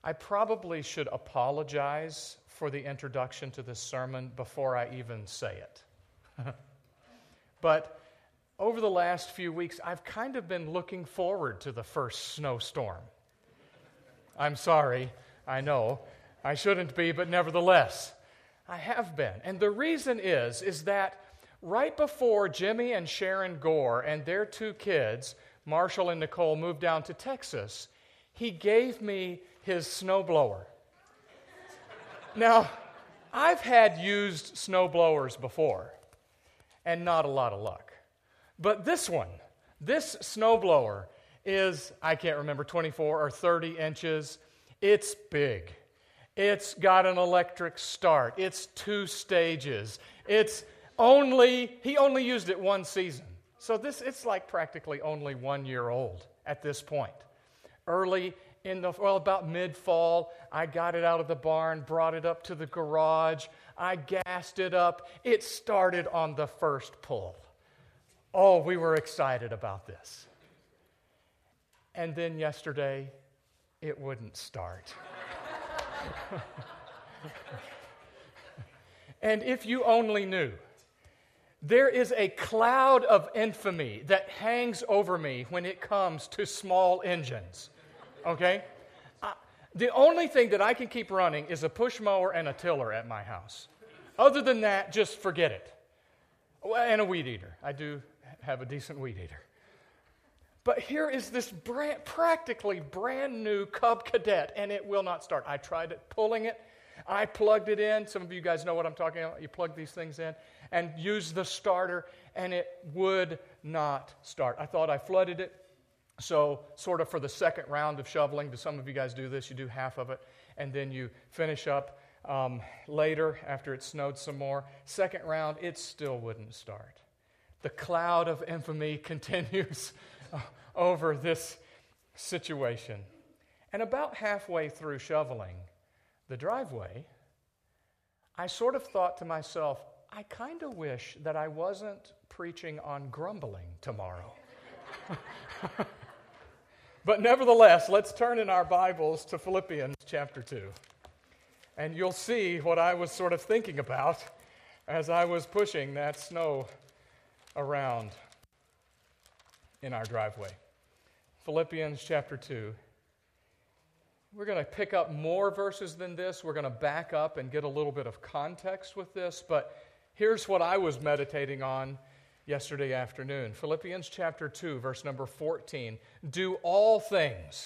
I probably should apologize for the introduction to this sermon before I even say it. But over the last few weeks, I've kind of been looking forward to the first snowstorm. I'm sorry, I know. I shouldn't be, but nevertheless, I have been. And the reason is that right before Jimmy and Sharon Gore and their two kids, Marshall and Nicole, moved down to Texas, he gave me his snowblower. Now, I've had used snowblowers before, and not a lot of luck. But this snowblower is, I can't remember, 24 or 30 inches. It's big. It's got an electric start. It's 2 stages. He only used it one season. So it's like practically only 1 year old at this point. About mid-fall, I got it out of the barn, brought it up to the garage. I gassed it up. It started on the first pull. Oh, we were excited about this. And then yesterday, it wouldn't start. And if you only knew, there is a cloud of infamy that hangs over me when it comes to small engines. Okay? The only thing that I can keep running is a push mower and a tiller at my house. Other than that, just forget it. And a weed eater. I do have a decent weed eater. But here is this practically brand new Cub Cadet, and it will not start. I tried pulling it. I plugged it in. Some of you guys know what I'm talking about. You plug these things in and use the starter, and it would not start. I thought I flooded it. So sort of for the second round of shoveling, do some of you guys do this? You do half of it, and then you finish up later after it snowed some more. Second round, it still wouldn't start. The cloud of infamy continues over this situation. And about halfway through shoveling the driveway, I sort of thought to myself, I kind of wish that I wasn't preaching on grumbling tomorrow. But nevertheless, let's turn in our Bibles to Philippians chapter 2. And you'll see what I was sort of thinking about as I was pushing that snow around in our driveway. Philippians chapter 2. We're going to pick up more verses than this. We're going to back up and get a little bit of context with this. But here's what I was meditating on yesterday afternoon. Philippians chapter 2, verse number 14. Do all things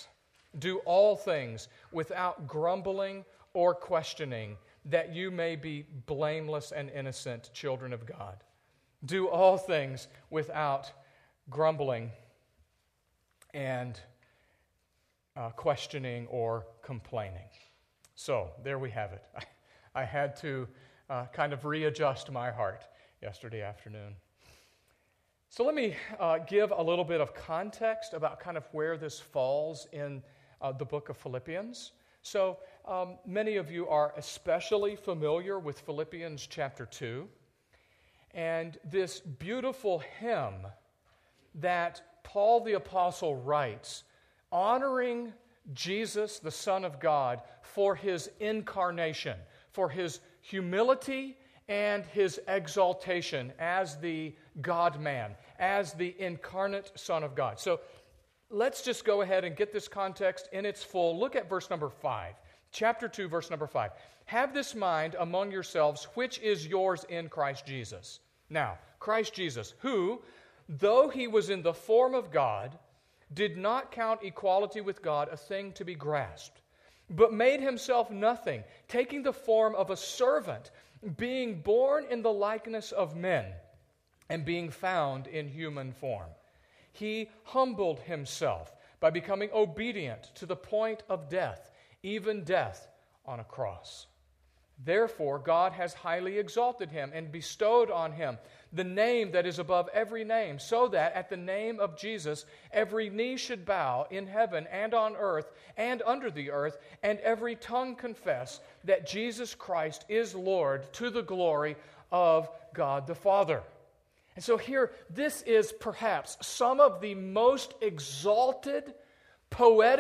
without grumbling or questioning, that you may be blameless and innocent children of God. Do all things without grumbling and questioning or complaining. So, there we have it. I had to kind of readjust my heart yesterday afternoon. So let me give a little bit of context about kind of where this falls in the book of Philippians. So many of you are especially familiar with Philippians chapter 2. And this beautiful hymn that Paul the Apostle writes, honoring Jesus, the Son of God, for his incarnation, for his humility and his exaltation as the God-man, as the incarnate Son of God. So let's just go ahead and get this context in its full. Look at verse number 5. Chapter 2, verse number 5. Have this mind among yourselves, which is yours in Christ Jesus. Now, Christ Jesus, who, though he was in the form of God, did not count equality with God a thing to be grasped, but made himself nothing, taking the form of a servant, being born in the likeness of men, and being found in human form. He humbled himself by becoming obedient to the point of death, even death on a cross. Therefore, God has highly exalted him and bestowed on him the name that is above every name, so that at the name of Jesus every knee should bow in heaven and on earth and under the earth, and every tongue confess that Jesus Christ is Lord, to the glory of God the Father. And so here, this is perhaps some of the most exalted, poetic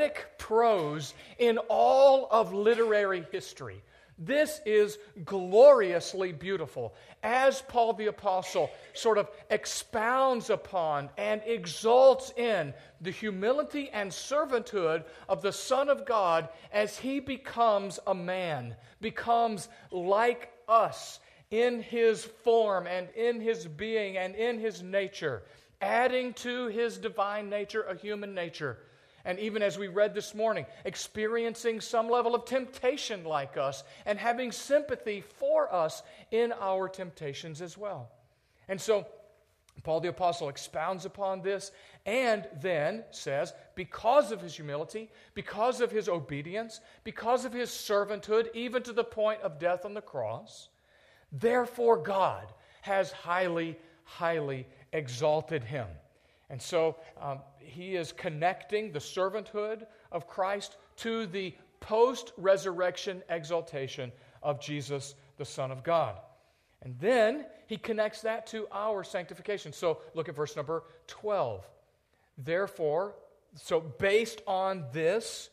prose in all of literary history. This is gloriously beautiful as Paul the Apostle sort of expounds upon and exalts in the humility and servanthood of the Son of God as he becomes a man, becomes like us in his form and in his being and in his nature, adding to his divine nature a human nature. And even as we read this morning, experiencing some level of temptation like us and having sympathy for us in our temptations as well. And so, Paul the Apostle expounds upon this and then says, because of his humility, because of his obedience, because of his servanthood, even to the point of death on the cross, therefore God has highly, highly exalted him. And so he is connecting the servanthood of Christ to the post-resurrection exaltation of Jesus, the Son of God. And then he connects that to our sanctification. So look at verse number 12. Therefore, so based on this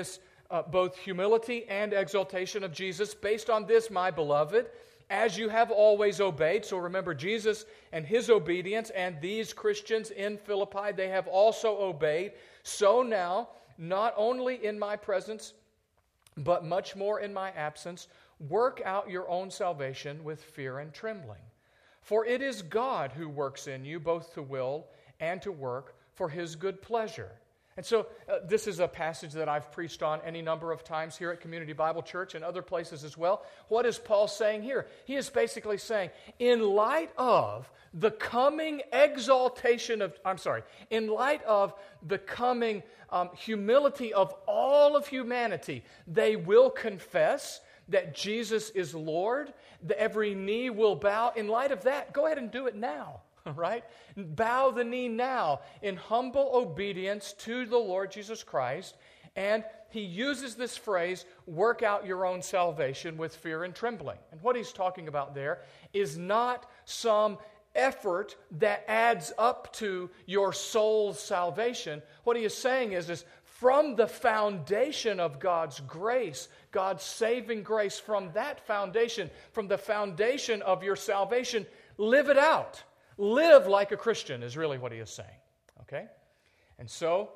both humility and exaltation of Jesus, based on this, my beloved, as you have always obeyed. So remember, Jesus and his obedience, and these Christians in Philippi, they have also obeyed. So now, not only in my presence, but much more in my absence, work out your own salvation with fear and trembling. For it is God who works in you both to will and to work for his good pleasure. And so this is a passage that I've preached on any number of times here at Community Bible Church and other places as well. What is Paul saying here? He is basically saying, in light of the coming exaltation of, in light of the coming humility of all of humanity, they will confess that Jesus is Lord, that every knee will bow. In light of that, go ahead and do it now. Right? Bow the knee now in humble obedience to the Lord Jesus Christ. And he uses this phrase, work out your own salvation with fear and trembling. And what he's talking about there is not some effort that adds up to your soul's salvation. What he is saying is from the foundation of God's grace, God's saving grace, from that foundation, from the foundation of your salvation, live it out. Live like a Christian is really what he is saying, okay? And so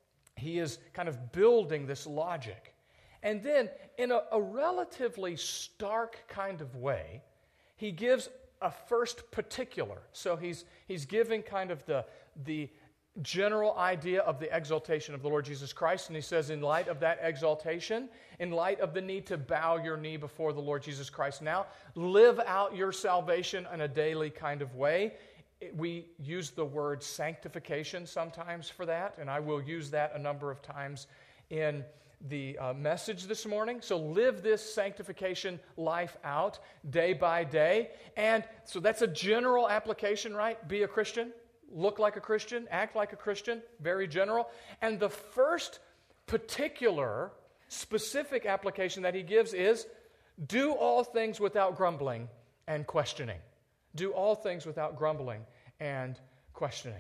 he is kind of building this logic. And then in a relatively stark kind of way, he gives a first particular. So he's giving kind of the general idea of the exaltation of the Lord Jesus Christ. And he says, in light of that exaltation, in light of the need to bow your knee before the Lord Jesus Christ now, live out your salvation in a daily kind of way. We use the word sanctification sometimes for that, and I will use that a number of times in the message this morning. So live this sanctification life out day by day. And so that's a general application, right? Be a Christian, look like a Christian, act like a Christian, very general. And the first particular specific application that he gives is do all things without grumbling and questioning. Do all things without grumbling and questioning.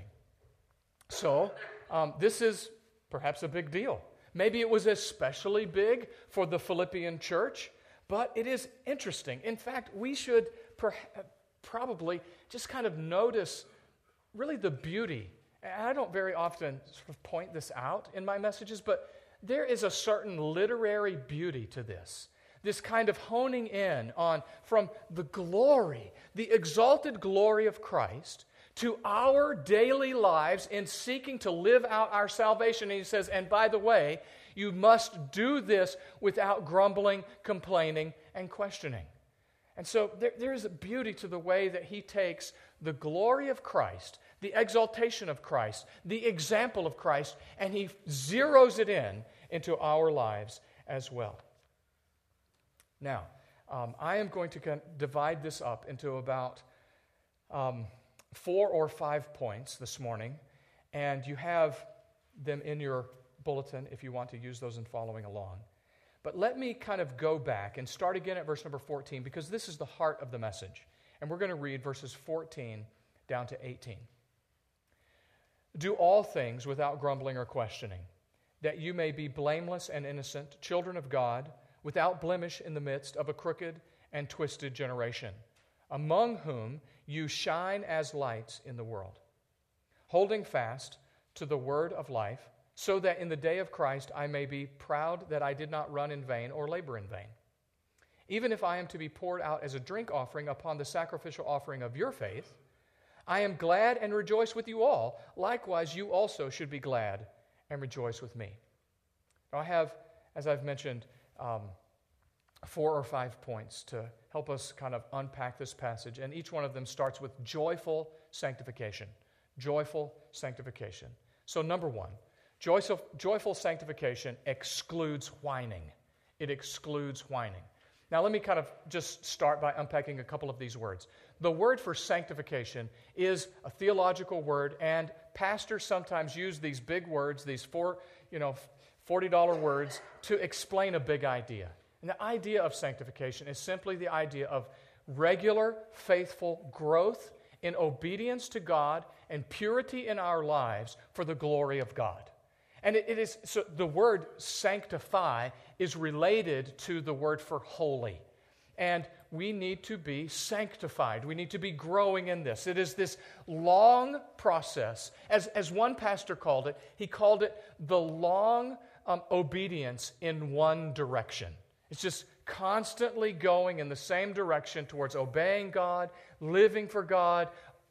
So, this is perhaps a big deal. Maybe it was especially big for the Philippian church, but it is interesting. In fact, we should probably just kind of notice really the beauty. And I don't very often sort of point this out in my messages, but there is a certain literary beauty to this. This kind of honing in on from the glory, the exalted glory of Christ, to our daily lives in seeking to live out our salvation. And he says, and by the way, you must do this without grumbling, complaining, and questioning. And so there is a beauty to the way that he takes the glory of Christ, the exaltation of Christ, the example of Christ, and he zeroes it into our lives as well. Now, I am going to divide this up into about 4 or 5 points this morning, and you have them in your bulletin if you want to use those in following along. But let me kind of go back and start again at verse number 14, because this is the heart of the message. And we're going to read verses 14 down to 18. Do all things without grumbling or questioning, that you may be blameless and innocent, children of God, without blemish in the midst of a crooked and twisted generation, among whom you shine as lights in the world, holding fast to the word of life, so that in the day of Christ I may be proud that I did not run in vain or labor in vain. Even if I am to be poured out as a drink offering upon the sacrificial offering of your faith, I am glad and rejoice with you all. Likewise, you also should be glad and rejoice with me. Now, I have, as I've mentioned, 4 or 5 points to help us kind of unpack this passage, and each one of them starts with joyful sanctification. Joyful sanctification. So, number 1, joyful sanctification excludes whining. It excludes whining. Now, let me kind of just start by unpacking a couple of these words. The word for sanctification is a theological word, and pastors sometimes use these big words, these $40 words, to explain a big idea. And the idea of sanctification is simply the idea of regular, faithful growth in obedience to God and purity in our lives for the glory of God. And it is so the word sanctify is related to the word for holy. And we need to be sanctified. We need to be growing in this. It is this long process. As one pastor called it, he called it the long obedience in one direction. It's just constantly going in the same direction towards obeying God, living for God,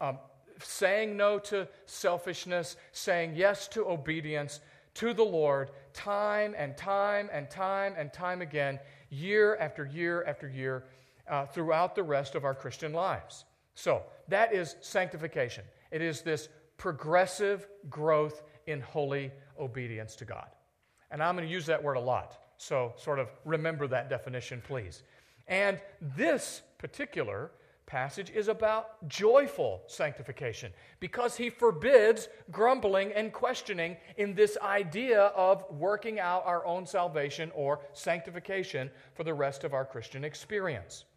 saying no to selfishness, saying yes to obedience to the Lord, time and time and time and time again, year after year after year, throughout the rest of our Christian lives. So, that is sanctification. It is this progressive growth in holy obedience to God. And I'm going to use that word a lot, so sort of remember that definition, please. And this particular passage is about joyful sanctification because he forbids grumbling and questioning in this idea of working out our own salvation or sanctification for the rest of our Christian experience.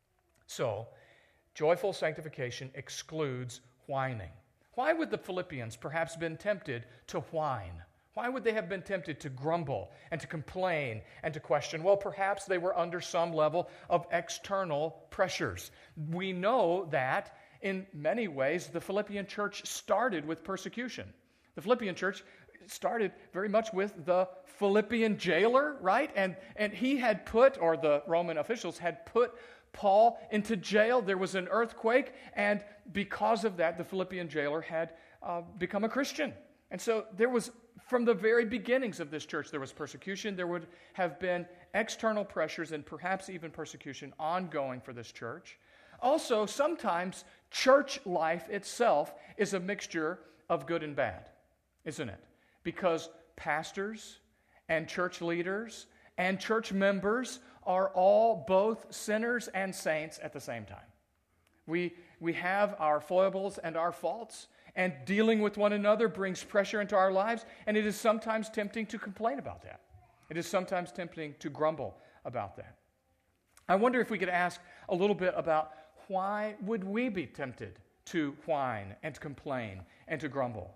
So, joyful sanctification excludes whining. Why would the Philippians perhaps been tempted to whine? Why would they have been tempted to grumble and to complain and to question? Well, perhaps they were under some level of external pressures. We know that in many ways the Philippian church started with persecution. The Philippian church started very much with the Philippian jailer, right? And he had put, or the Roman officials had put Paul into jail. There was an earthquake, and because of that, the Philippian jailer had become a Christian. And so there was, from the very beginnings of this church, there was persecution. There would have been external pressures and perhaps even persecution ongoing for this church. Also, sometimes church life itself is a mixture of good and bad, isn't it? Because pastors and church leaders and church members are all both sinners and saints at the same time. We have our foibles and our faults, and dealing with one another brings pressure into our lives, and it is sometimes tempting to complain about that. It is sometimes tempting to grumble about that. I wonder if we could ask a little bit about why would we be tempted to whine and to complain and to grumble?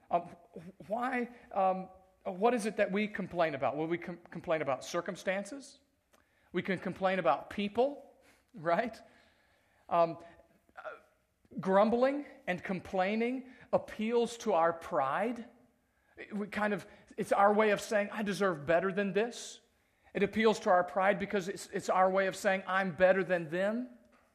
What is it that we complain about? Will we complain about circumstances? We can complain about people, right? Grumbling and complaining appeals to our pride. It's our way of saying, I deserve better than this. It appeals to our pride because it's our way of saying, I'm better than them.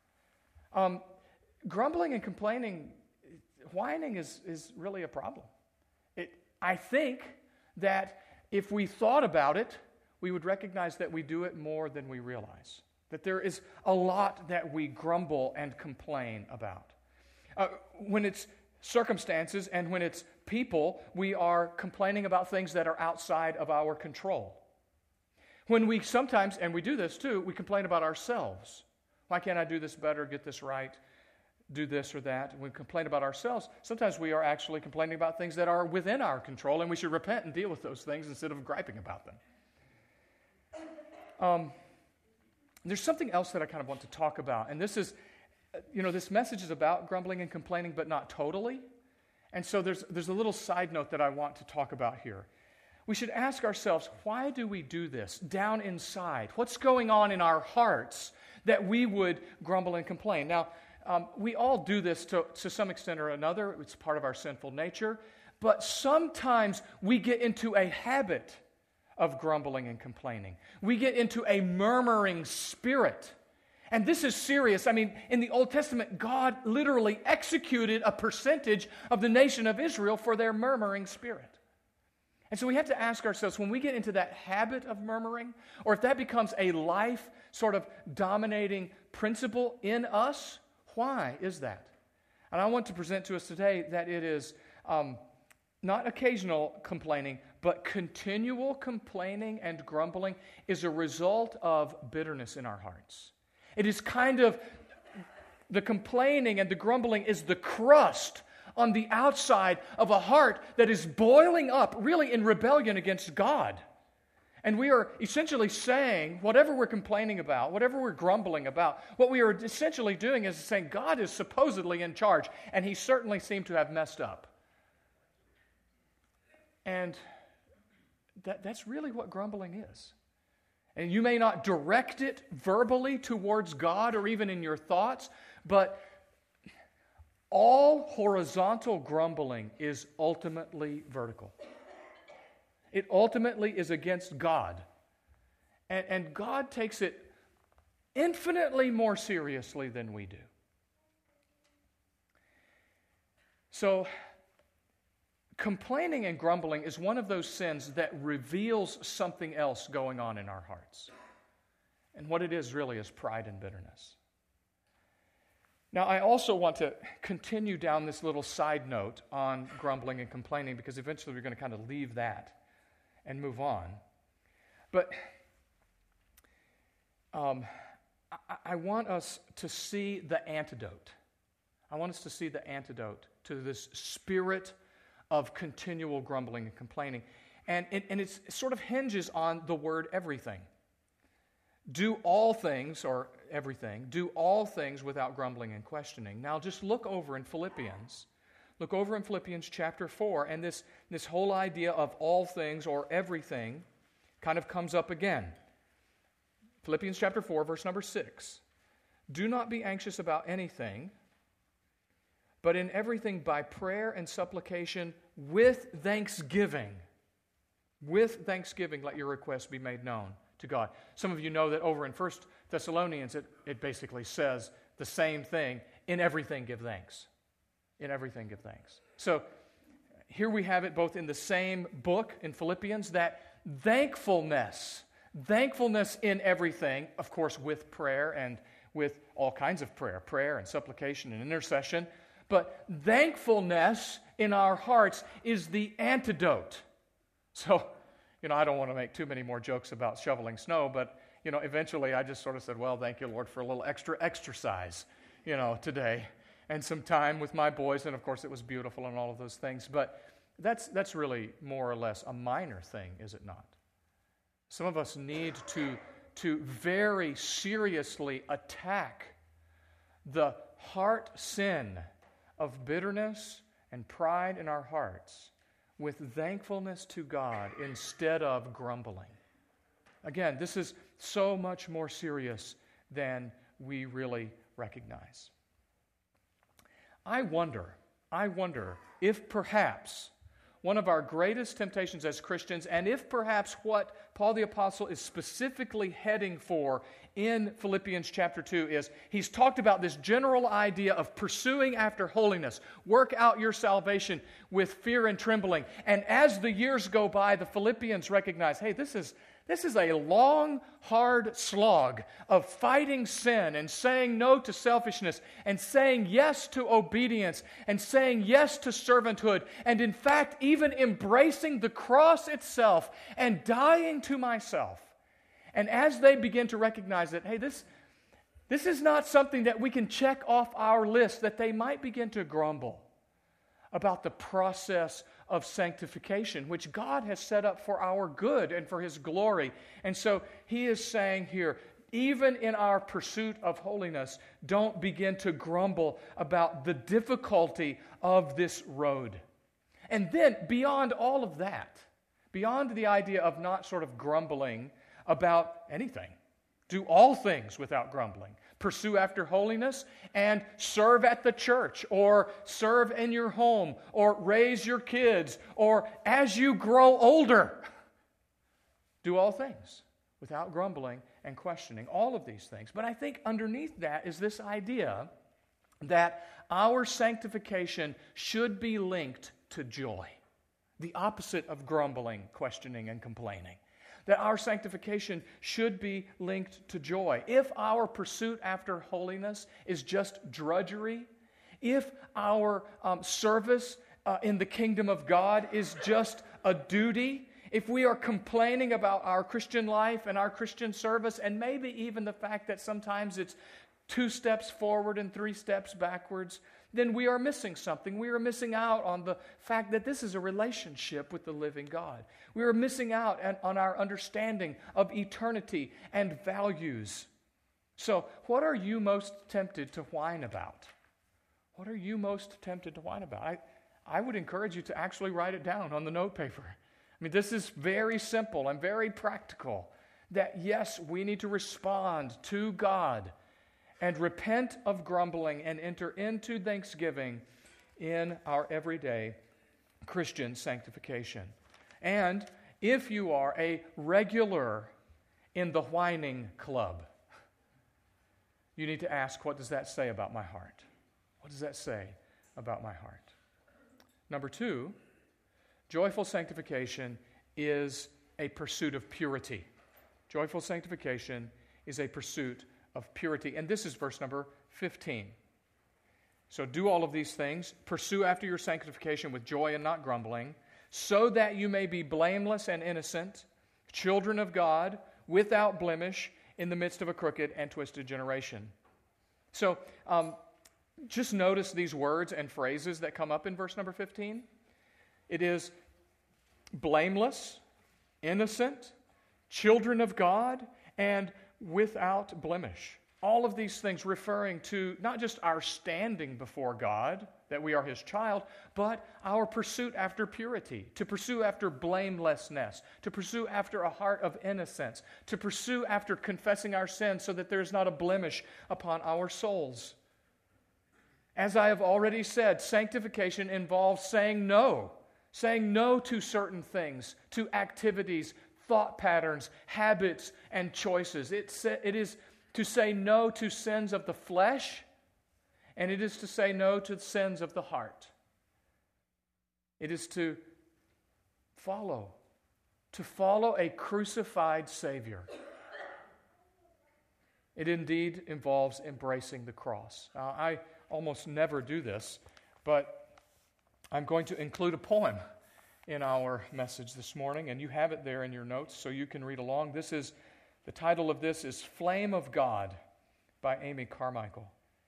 Grumbling and complaining, whining is really a problem. I think that if we thought about it, we would recognize that we do it more than we realize. That there is a lot that we grumble and complain about. When it's circumstances and when it's people, we are complaining about things that are outside of our control. When we sometimes, and we do this too, we complain about ourselves. Why can't I do this better, get this right, do this or that? When we complain about ourselves, sometimes we are actually complaining about things that are within our control, and we should repent and deal with those things instead of griping about them. There's something else that I kind of want to talk about, and this is, this message is about grumbling and complaining, but not totally. And so there's a little side note that I want to talk about here. we should ask ourselves, why do we do this down inside? What's going on in our hearts that we would grumble and complain? Now, we all do this to some extent or another. It's part of our sinful nature. But sometimes we get into a habit of grumbling and complaining. We get into a murmuring spirit. And this is serious. I mean, in the Old Testament, God literally executed a percentage of the nation of Israel for their murmuring spirit. And so we have to ask ourselves, when we get into that habit of murmuring, or if that becomes a life sort of dominating principle in us, why is that? And I want to present to us today that it is not occasional complaining, but continual complaining and grumbling is a result of bitterness in our hearts. It is kind of, the complaining and the grumbling is the crust on the outside of a heart that is boiling up, really in rebellion against God. And we are essentially saying, whatever we're complaining about, whatever we're grumbling about, what we are essentially doing is saying, God is supposedly in charge, and He certainly seemed to have messed up. And that's really what grumbling is. And you may not direct it verbally towards God or even in your thoughts, but all horizontal grumbling is ultimately vertical. It ultimately is against God. And God takes it infinitely more seriously than we do. So, complaining and grumbling is one of those sins that reveals something else going on in our hearts. And what it is really is pride and bitterness. Now, I also want to continue down this little side note on grumbling and complaining, because eventually we're going to kind of leave that and move on. But I want us to see the antidote. I want us to see the antidote to this spirit of continual grumbling and complaining. And it sort of hinges on the word everything. Do all things, or everything, do all things without grumbling and questioning. Now just look over in Philippians. Look over in Philippians chapter 4, and this whole idea of all things or everything kind of comes up again. Philippians chapter 4, verse number 6. Do not be anxious about anything, but in everything by prayer and supplication with thanksgiving. With thanksgiving, let your requests be made known to God. Some of you know that over in 1 Thessalonians, it basically says the same thing. In everything give thanks. In everything give thanks. So here we have it both in the same book in Philippians, that thankfulness in everything, of course with prayer and with all kinds of prayer and supplication and intercession, but thankfulness in our hearts is the antidote. So, I don't want to make too many more jokes about shoveling snow, but, eventually I just sort of said, well, thank you, Lord, for a little extra exercise, today, and some time with my boys, and of course it was beautiful and all of those things, but that's really more or less a minor thing, is it not? Some of us need to very seriously attack the heart sin of bitterness and pride in our hearts with thankfulness to God instead of grumbling. Again, this is so much more serious than we really recognize. I wonder if perhaps one of our greatest temptations as Christians, and if perhaps what Paul the Apostle is specifically heading for in Philippians chapter 2 is, he's talked about this general idea of pursuing after holiness. Work out your salvation with fear and trembling. And as the years go by, the Philippians recognize, hey, this is a long, hard slog of fighting sin and saying no to selfishness and saying yes to obedience and saying yes to servanthood and, in fact, even embracing the cross itself and dying to myself. And as they begin to recognize that, hey, this is not something that we can check off our list, that they might begin to grumble about the process of sanctification, which God has set up for our good and for His glory. And so He is saying here, even in our pursuit of holiness, don't begin to grumble about the difficulty of this road. And then, beyond all of that, Beyond the idea of not sort of grumbling about anything. Do all things without grumbling. Pursue after holiness and serve at the church, or serve in your home, or raise your kids, or as you grow older. Do all things without grumbling and questioning. All of these things. But I think underneath that is this idea that our sanctification should be linked to joy. The opposite of grumbling, questioning, and complaining. That our sanctification should be linked to joy. If our pursuit after holiness is just drudgery, if our service in the kingdom of God is just a duty, if we are complaining about our Christian life and our Christian service, and maybe even the fact that sometimes it's 2 steps forward and 3 steps backwards, then we are missing something. We are missing out on the fact that this is a relationship with the living God. We are missing out on our understanding of eternity and values. So, what are you most tempted to whine about? What are you most tempted to whine about? I would encourage you to actually write it down on the note paper. I mean, this is very simple and very practical. That yes, we need to respond to God and repent of grumbling and enter into thanksgiving in our everyday Christian sanctification. And if you are a regular in the whining club, you need to ask, what does that say about my heart? What does that say about my heart? Number 2, joyful sanctification is a pursuit of purity. Joyful sanctification is a pursuit of purity. And this is verse number 15. So do all of these things. Pursue after your sanctification with joy and not grumbling, so that you may be blameless and innocent, children of God, without blemish, in the midst of a crooked and twisted generation. So just notice these words and phrases that come up in verse number 15. It is blameless, innocent, children of God, and without blemish. All of these things referring to not just our standing before God, that we are His child, but our pursuit after purity, to pursue after blamelessness, to pursue after a heart of innocence, to pursue after confessing our sins so that there is not a blemish upon our souls. As I have already said, sanctification involves saying no to certain things, to activities, thought patterns, habits, and choices. It is to say no to sins of the flesh, and it is to say no to sins of the heart. It is to follow a crucified Savior. It indeed involves embracing the cross. Now, I almost never do this, but I'm going to include a poem in our message this morning, and you have it there in your notes so you can read along. The title of this is Flame of God by Amy Carmichael.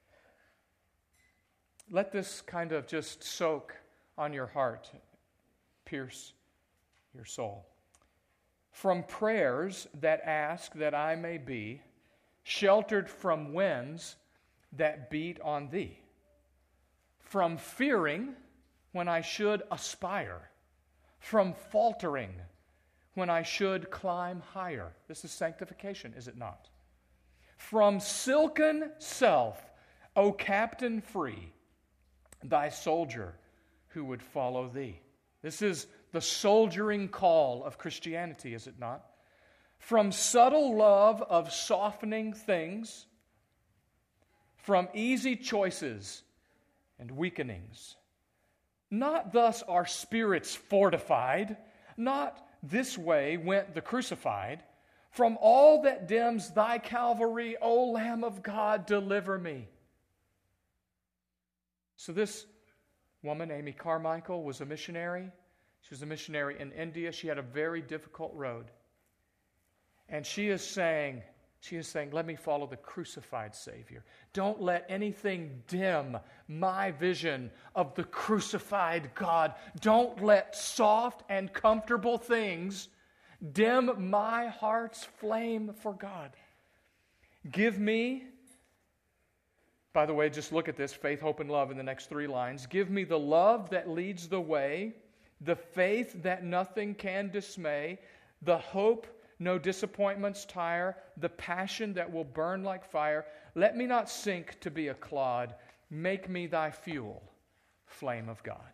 Let this kind of just soak on your heart, pierce your soul. From prayers that ask that I may be sheltered from winds that beat on thee, from fearing when I should aspire, from faltering when I should climb higher. This is sanctification, is it not? From silken self, O captain free, thy soldier who would follow thee. This is the soldiering call of Christianity, is it not? From subtle love of softening things, from easy choices and weakenings. Not thus are spirits fortified, not this way went the crucified. From all that dims thy Calvary, O Lamb of God, deliver me. So this woman, Amy Carmichael, was a missionary. She was a missionary in India. She had a very difficult road. And she is saying, let me follow the crucified Savior. Don't let anything dim my vision of the crucified God. Don't let soft and comfortable things dim my heart's flame for God. Give me, by the way, just look at this, faith, hope, and love in the next 3 lines. Give me the love that leads the way, the faith that nothing can dismay, the hope no disappointments tire, the passion that will burn like fire. Let me not sink to be a clod. Make me thy fuel, flame of God.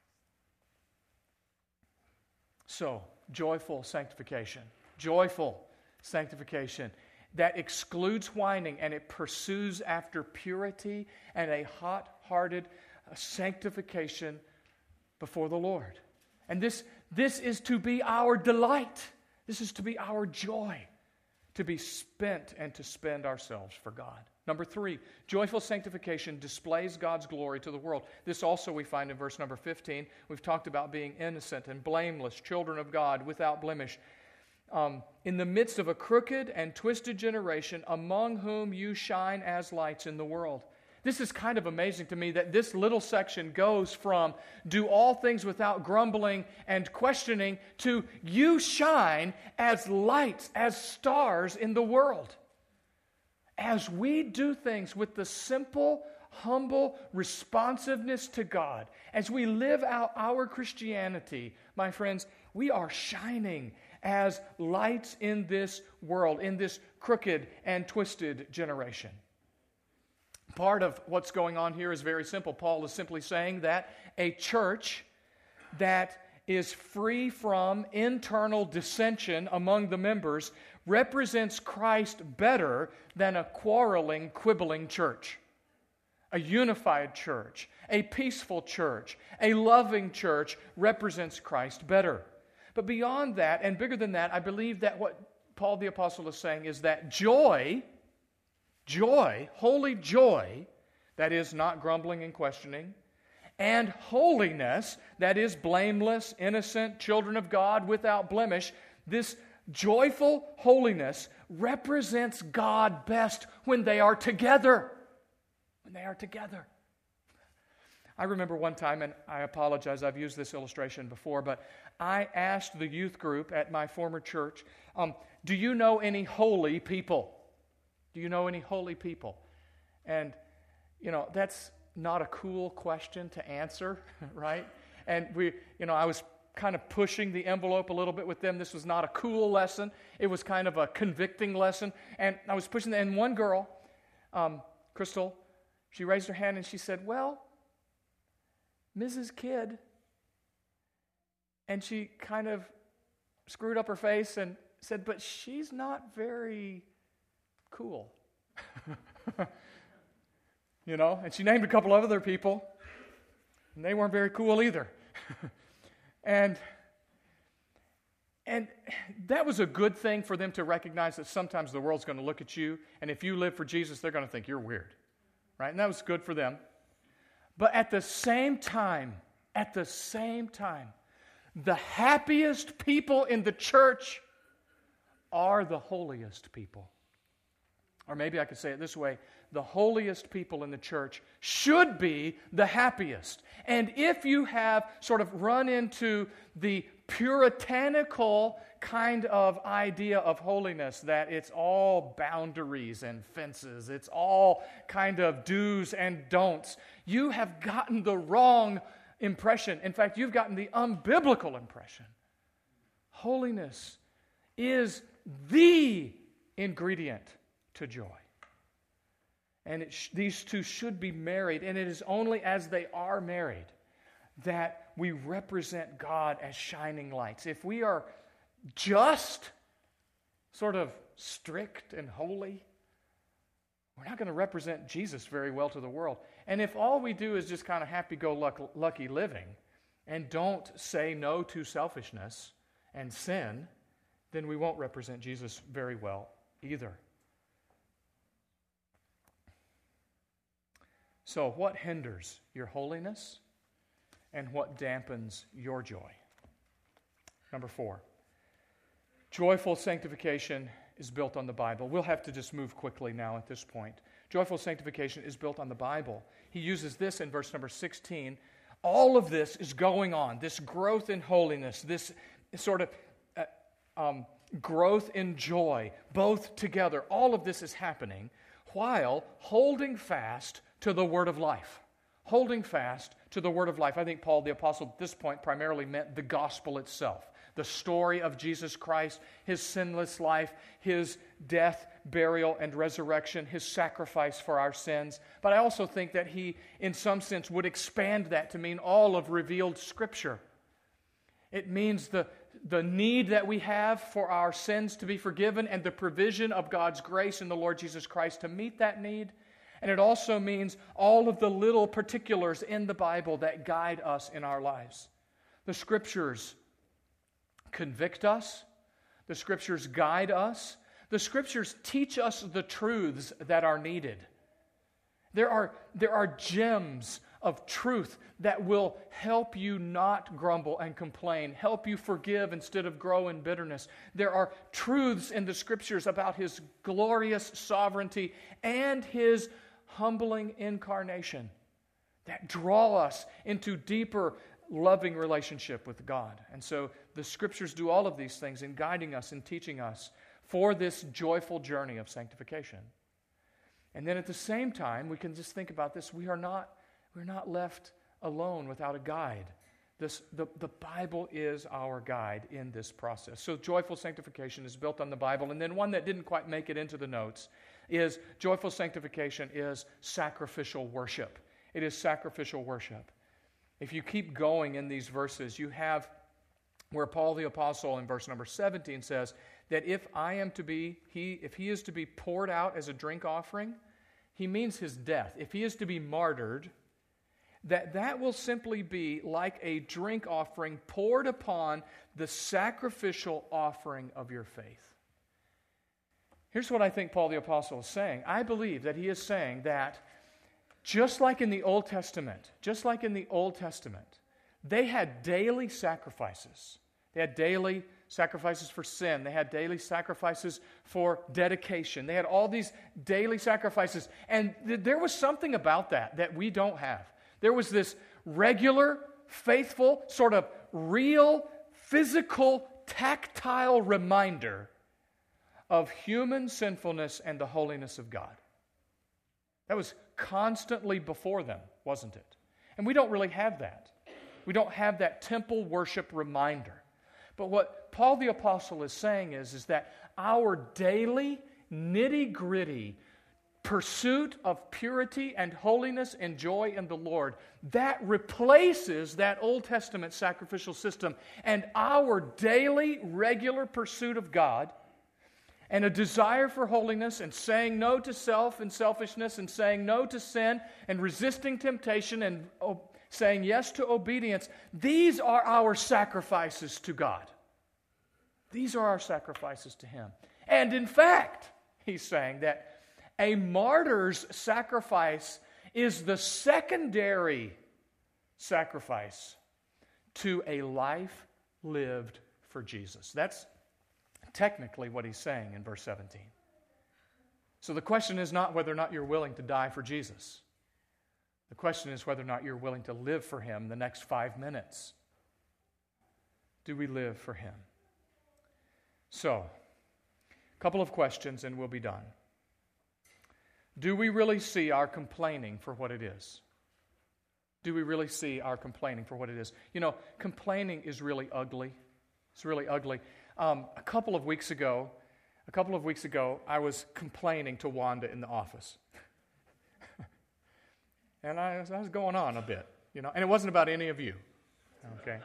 So, joyful sanctification. Joyful sanctification that excludes whining, and it pursues after purity and a hot-hearted sanctification before the Lord. And this is to be our delight. This is to be our joy, to be spent and to spend ourselves for God. Number 3, joyful sanctification displays God's glory to the world. This also we find in verse number 15. We've talked about being innocent and blameless, children of God, without blemish. In the midst of a crooked and twisted generation, among whom you shine as lights in the world. This is kind of amazing to me that this little section goes from do all things without grumbling and questioning to you shine as lights, as stars in the world. As we do things with the simple, humble responsiveness to God, as we live out our Christianity, my friends, we are shining as lights in this world, in this crooked and twisted generation. Part of what's going on here is very simple. Paul is simply saying that a church that is free from internal dissension among the members represents Christ better than a quarreling, quibbling church. A unified church, a peaceful church, a loving church represents Christ better. But beyond that, and bigger than that, I believe that what Paul the Apostle is saying is that joy, holy joy, that is not grumbling and questioning, and holiness, that is blameless, innocent, children of God without blemish, this joyful holiness represents God best when they are together. When they are together. I remember one time, and I apologize, I've used this illustration before, but I asked the youth group at my former church, do you know any holy people? Do you know any holy people? And, that's not a cool question to answer, right? And I was kind of pushing the envelope a little bit with them. This was not a cool lesson. It was kind of a convicting lesson. And I was pushing them. And one girl, Crystal, she raised her hand and she said, well, Mrs. Kidd. And she kind of screwed up her face and said, but she's not very cool. And she named a couple of other people, and they weren't very cool either. and that was a good thing for them to recognize that sometimes the world's going to look at you, and if you live for Jesus, they're going to think you're weird. Right? And that was good for them. But at the same time, the happiest people in the church are the holiest people. Or maybe I could say it this way, the holiest people in the church should be the happiest. And if you have sort of run into the puritanical kind of idea of holiness, that it's all boundaries and fences, it's all kind of do's and don'ts, you have gotten the wrong impression. In fact, you've gotten the unbiblical impression. Holiness is the ingredient to joy. And these two should be married, and it is only as they are married that we represent God as shining lights. If we are just sort of strict and holy, we're not going to represent Jesus very well to the world. And if all we do is just kind of happy-go-lucky living and don't say no to selfishness and sin, then we won't represent Jesus very well either. So, what hinders your holiness and what dampens your joy? Number 4, joyful sanctification is built on the Bible. We'll have to just move quickly now at this point. Joyful sanctification is built on the Bible. He uses this in verse number 16. All of this is going on, this growth in holiness, this sort of growth in joy, both together. All of this is happening while holding fast to the word of life. Holding fast to the word of life. I think Paul the Apostle at this point primarily meant the gospel itself. The story of Jesus Christ, His sinless life, His death, burial, and resurrection, His sacrifice for our sins. But I also think that he, in some sense, would expand that to mean all of revealed Scripture. It means the need that we have for our sins to be forgiven and the provision of God's grace in the Lord Jesus Christ to meet that need. And it also means all of the little particulars in the Bible that guide us in our lives. The Scriptures convict us. The Scriptures guide us. The Scriptures teach us the truths that are needed. There are gems of truth that will help you not grumble and complain, help you forgive instead of grow in bitterness. There are truths in the Scriptures about His glorious sovereignty and His humbling incarnation that draw us into deeper, loving relationship with God. And so the Scriptures do all of these things in guiding us and teaching us for this joyful journey of sanctification. And then at the same time, we can just think about this. We're not left alone without a guide. The Bible is our guide in this process. So joyful sanctification is built on the Bible. And then one that didn't quite make it into the notes is joyful sanctification is sacrificial worship. It is sacrificial worship. If you keep going in these verses, you have where Paul the Apostle in verse number 17 says that if he is to be poured out as a drink offering, he means his death. If he is to be martyred, that will simply be like a drink offering poured upon the sacrificial offering of your faith. Here's what I think Paul the Apostle is saying. I believe that he is saying that just like in the Old Testament, they had daily sacrifices. They had daily sacrifices for sin. They had daily sacrifices for dedication. They had all these daily sacrifices. And there was something about that we don't have. There was this regular, faithful, sort of real, physical, tactile reminder of human sinfulness and the holiness of God. That was constantly before them, wasn't it? And we don't really have that. We don't have that temple worship reminder. But what Paul the Apostle is saying is that our daily, nitty-gritty pursuit of purity and holiness and joy in the Lord, that replaces that Old Testament sacrificial system. And our daily, regular pursuit of God and a desire for holiness and saying no to self and selfishness and saying no to sin and resisting temptation and saying yes to obedience, these are our sacrifices to God. These are our sacrifices to Him. And in fact, he's saying that a martyr's sacrifice is the secondary sacrifice to a life lived for Jesus. That's technically what he's saying in verse 17. So the question is not whether or not you're willing to die for Jesus. The question is whether or not you're willing to live for Him the next 5 minutes. Do we live for Him? So, a couple of questions and we'll be done. Do we really see our complaining for what it is? Do we really see our complaining for what it is? You know, complaining is really ugly. It's really ugly. A couple of weeks ago, I was complaining to Wanda in the office. And I was going on a bit, you know, and it wasn't about any of you, okay?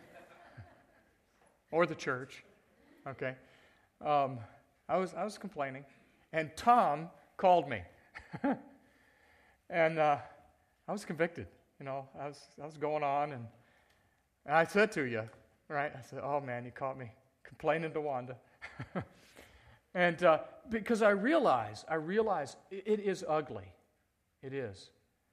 Or the church, okay? I was complaining, and Tom called me. And I was convicted, you know. I was going on, and I said to you, right? I said, "Oh man, you caught me complaining to Wanda," and because I realize it is ugly. It is.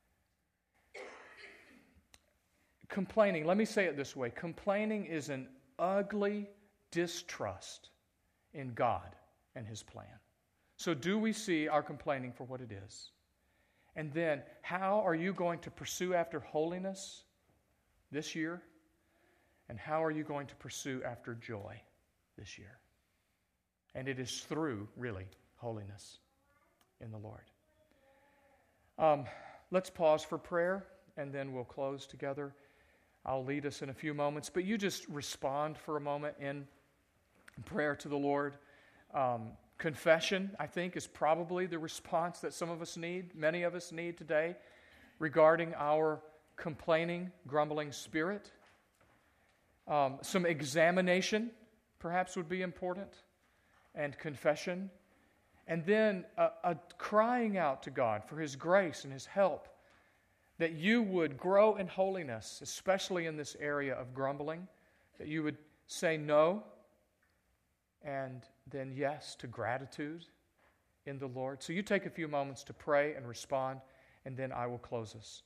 Complaining. Let me say it this way: complaining is an ugly distrust in God and His plan. So do we see our complaining for what it is? And then, how are you going to pursue after holiness this year? And how are you going to pursue after joy this year? And it is through, really, holiness in the Lord. Let's pause for prayer, and then we'll close together. I'll lead us in a few moments, but you just respond for a moment in prayer to the Lord. Confession, I think, is probably the response that some of us need, many of us need today, regarding our complaining, grumbling spirit. Some examination, perhaps, would be important, and confession. And then a crying out to God for His grace and His help, that you would grow in holiness, especially in this area of grumbling, that you would say no and then yes to gratitude in the Lord. So you take a few moments to pray and respond, and then I will close us.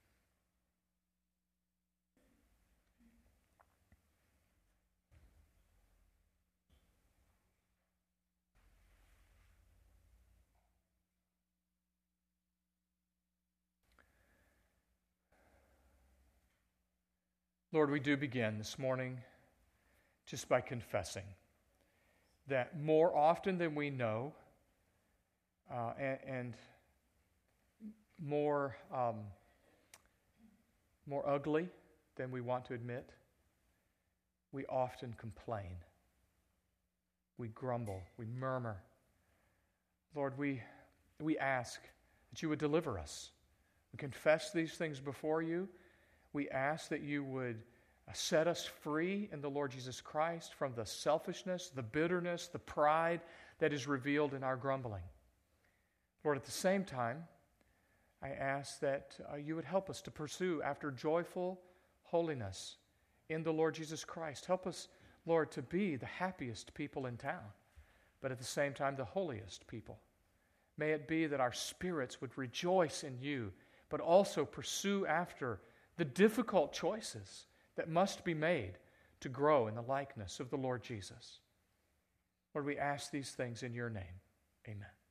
Lord, we do begin this morning just by confessing that more often than we know, and more ugly than we want to admit, we often complain. We grumble. We murmur. Lord, we ask that you would deliver us. We confess these things before you. We ask that you would set us free in the Lord Jesus Christ from the selfishness, the bitterness, the pride that is revealed in our grumbling. Lord, at the same time, I ask that you would help us to pursue after joyful holiness in the Lord Jesus Christ. Help us, Lord, to be the happiest people in town, but at the same time, the holiest people. May it be that our spirits would rejoice in you, but also pursue after the difficult choices that must be made to grow in the likeness of the Lord Jesus. Lord, we ask these things in your name. Amen.